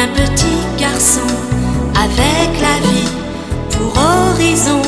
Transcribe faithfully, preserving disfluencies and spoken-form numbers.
d'un petit garçon avec la vie pour horizon.